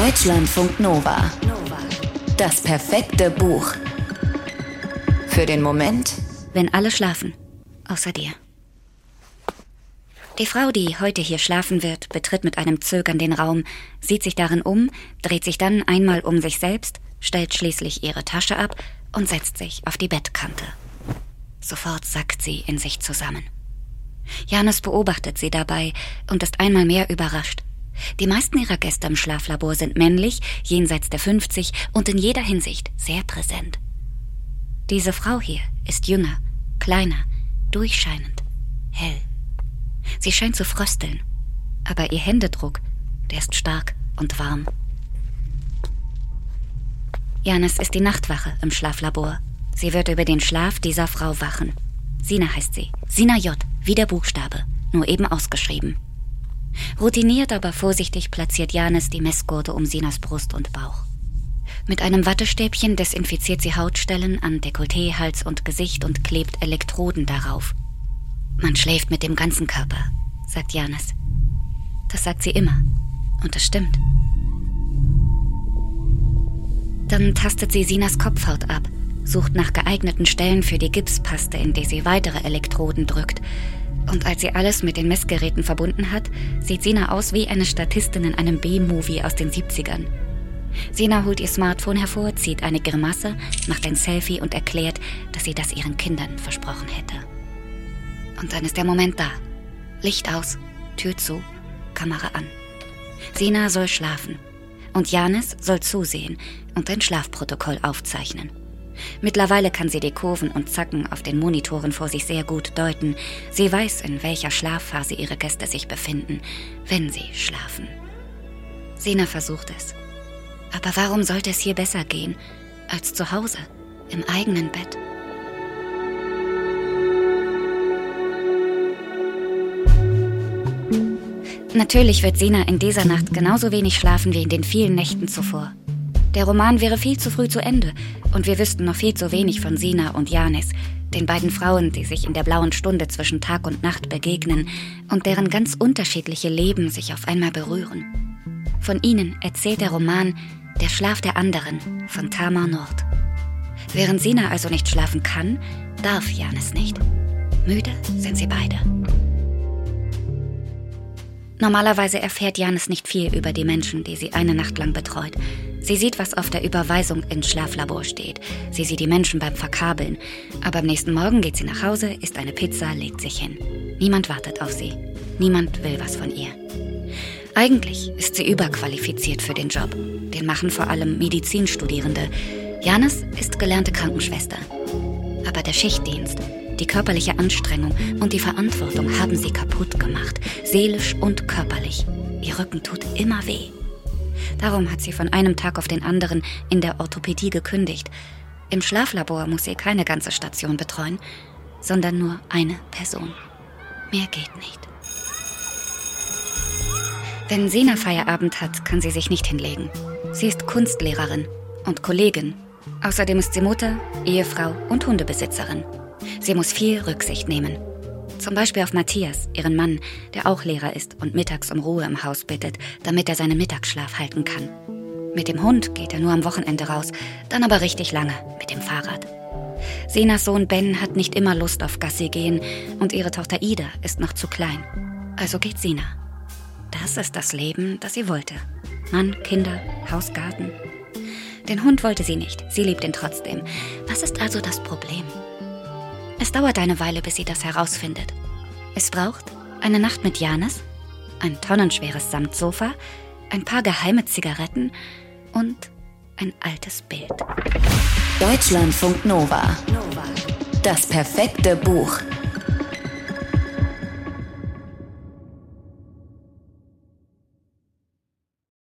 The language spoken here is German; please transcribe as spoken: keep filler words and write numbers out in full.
Deutschlandfunk Nova. Das perfekte Buch. Für den Moment, wenn alle schlafen, außer dir. Die Frau, die heute hier schlafen wird, betritt mit einem Zögern den Raum, sieht sich darin um, dreht sich dann einmal um sich selbst, stellt schließlich ihre Tasche ab und setzt sich auf die Bettkante. Sofort sackt sie in sich zusammen. Janis beobachtet sie dabei und ist einmal mehr überrascht. Die meisten ihrer Gäste im Schlaflabor sind männlich, jenseits der fünfzig und in jeder Hinsicht sehr präsent. Diese Frau hier ist jünger, kleiner, durchscheinend, hell. Sie scheint zu frösteln, aber ihr Händedruck, der ist stark und warm. Janis ist die Nachtwache im Schlaflabor. Sie wird über den Schlaf dieser Frau wachen. Sina heißt sie. Sina J, wie der Buchstabe, nur eben ausgeschrieben. Routiniert, aber vorsichtig platziert Janis die Messgurte um Sinas Brust und Bauch. Mit einem Wattestäbchen desinfiziert sie Hautstellen an Dekolleté, Hals und Gesicht und klebt Elektroden darauf. Man schläft mit dem ganzen Körper, sagt Janis. Das sagt sie immer. Und das stimmt. Dann tastet sie Sinas Kopfhaut ab, sucht nach geeigneten Stellen für die Gipspaste, in die sie weitere Elektroden drückt. Und als sie alles mit den Messgeräten verbunden hat, sieht Sina aus wie eine Statistin in einem B-Movie aus den siebzigern. Sina holt ihr Smartphone hervor, zieht eine Grimasse, macht ein Selfie und erklärt, dass sie das ihren Kindern versprochen hätte. Und dann ist der Moment da. Licht aus, Tür zu, Kamera an. Sina soll schlafen. Und Janis soll zusehen und ein Schlafprotokoll aufzeichnen. Mittlerweile kann sie die Kurven und Zacken auf den Monitoren vor sich sehr gut deuten. Sie weiß, in welcher Schlafphase ihre Gäste sich befinden, wenn sie schlafen. Sina versucht es. Aber warum sollte es hier besser gehen als zu Hause, im eigenen Bett? Natürlich wird Sina in dieser Nacht genauso wenig schlafen wie in den vielen Nächten zuvor. Der Roman wäre viel zu früh zu Ende und wir wüssten noch viel zu wenig von Sina und Janis, den beiden Frauen, die sich in der blauen Stunde zwischen Tag und Nacht begegnen und deren ganz unterschiedliche Leben sich auf einmal berühren. Von ihnen erzählt der Roman Der Schlaf der anderen von Tamar Nord. Während Sina also nicht schlafen kann, darf Janis nicht. Müde sind sie beide. Normalerweise erfährt Janis nicht viel über die Menschen, die sie eine Nacht lang betreut. Sie sieht, was auf der Überweisung ins Schlaflabor steht. Sie sieht die Menschen beim Verkabeln. Aber am nächsten Morgen geht sie nach Hause, isst eine Pizza, legt sich hin. Niemand wartet auf sie. Niemand will was von ihr. Eigentlich ist sie überqualifiziert für den Job. Den machen vor allem Medizinstudierende. Janis ist gelernte Krankenschwester. Aber der Schichtdienst, die körperliche Anstrengung und die Verantwortung haben sie kaputt gemacht, seelisch und körperlich. Ihr Rücken tut immer weh. Darum hat sie von einem Tag auf den anderen in der Orthopädie gekündigt. Im Schlaflabor muss sie keine ganze Station betreuen, sondern nur eine Person. Mehr geht nicht. Wenn Sina Feierabend hat, kann sie sich nicht hinlegen. Sie ist Kunstlehrerin und Kollegin. Außerdem ist sie Mutter, Ehefrau und Hundebesitzerin. Sie muss viel Rücksicht nehmen. Zum Beispiel auf Matthias, ihren Mann, der auch Lehrer ist und mittags um Ruhe im Haus bittet, damit er seinen Mittagsschlaf halten kann. Mit dem Hund geht er nur am Wochenende raus, dann aber richtig lange mit dem Fahrrad. Sinas Sohn Ben hat nicht immer Lust auf Gassi gehen und ihre Tochter Ida ist noch zu klein. Also geht Sina. Das ist das Leben, das sie wollte. Mann, Kinder, Haus, Garten. Den Hund wollte sie nicht, sie liebt ihn trotzdem. Was ist also das Problem? Es dauert eine Weile, bis sie das herausfindet. Es braucht eine Nacht mit Janis, ein tonnenschweres Samtsofa, ein paar geheime Zigaretten und ein altes Bild. Deutschlandfunk Nova. Das perfekte Buch.